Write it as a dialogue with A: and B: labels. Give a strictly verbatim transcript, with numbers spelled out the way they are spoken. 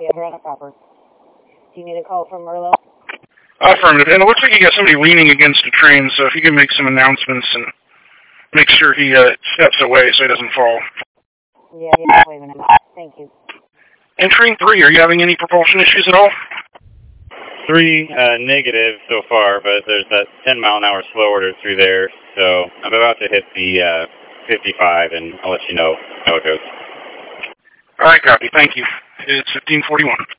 A: copy. You're on a proper. Do you need a call from Merlo?
B: Affirmative. And it looks like you got somebody leaning against the train, so if you can make some announcements and make sure he uh, steps away so he doesn't fall.
A: Yeah, yeah, wait a minute. Thank you.
B: Entering three, are you having any propulsion issues at all?
C: Three, uh, negative so far, but there's that ten mile an hour slow order through there, so I'm about to hit the uh, fifty-five, and I'll let you know how it goes.
B: All right, copy. Thank you. It's fifteen forty-one.